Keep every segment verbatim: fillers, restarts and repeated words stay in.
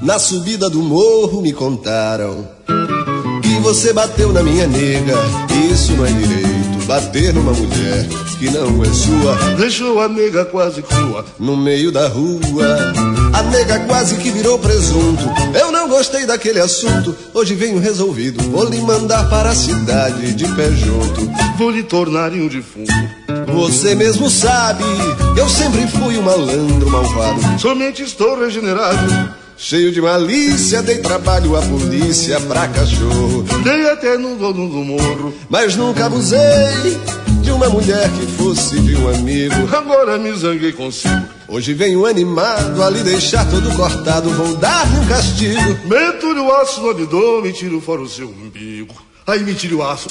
Na subida do morro me contaram que você bateu na minha nega. Isso não é direito, bater numa mulher que não é sua. Deixou a nega quase crua no meio da rua. A nega quase que virou presunto. Eu não gostei daquele assunto. Hoje venho resolvido, vou lhe mandar para a cidade de pé junto. Vou lhe tornar em um defunto. Você mesmo sabe, eu sempre fui um malandro malvado. Somente estou regenerado, cheio de malícia, dei trabalho à polícia pra cachorro. Dei até no dono do morro, mas nunca abusei de uma mulher que fosse de um amigo. Agora me zanguei consigo. Hoje venho animado a lhe deixar todo cortado. Vou dar-lhe um castigo. Meto-lhe o aço no abdômen e tiro fora o seu umbigo. Aí me tire o aço.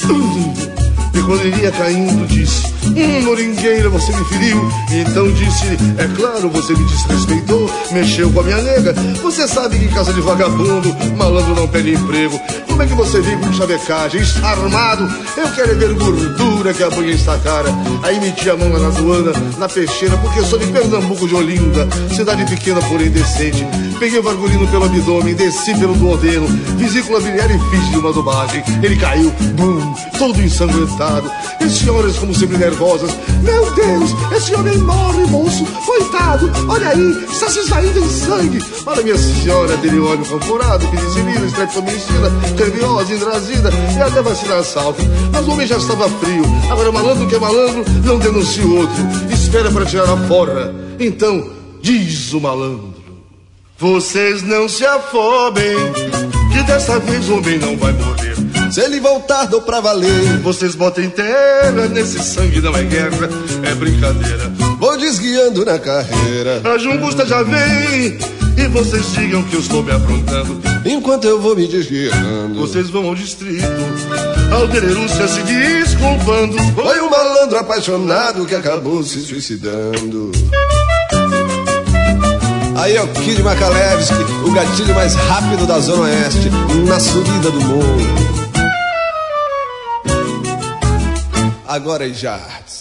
E quando ele ia caindo disse: Hum, moringueira, você me feriu. Então disse: é claro, você me desrespeitou, mexeu com a minha nega. Você sabe que em casa de vagabundo malandro não pede emprego. Como é que você vem com chavecagem, está armado? Eu quero é ver gordura que a banha está cara. Aí meti a mão lá na aduana, na peixeira, porque sou de Pernambuco de Olinda, cidade pequena porém decente. Peguei o vargulino pelo abdômen, desci pelo duodeno, vesícula biliar e fiz de uma dubagem. Ele caiu, bum, todo ensanguentado. E as senhoras, como sempre nervosas: meu Deus, esse homem morre, moço, coitado, olha aí, está se esvaindo em sangue. Para minha senhora, dele óleo camporado, penicilina, estreptomicina, nerviosa, indrazida e até vacina assalto. Mas o homem já estava frio. Agora malandro que é malandro não denuncia o outro, espera para tirar a forra. Então diz o malandro: vocês não se afobem, que dessa vez o homem não vai morrer. Se ele voltar, dou pra valer. Vocês botem terra, nesse sangue não é guerra, é brincadeira. Vou desguiando na carreira. A jungusta já vem e vocês digam que eu estou me aprontando. Enquanto eu vou me desguiando, vocês vão ao distrito, Aldererúcia se desculpando. Foi um malandro apaixonado que acabou se suicidando. Aí é o Kid Makalevski, o gatilho mais rápido da Zona Oeste, na subida do morro. Agora é Jardim.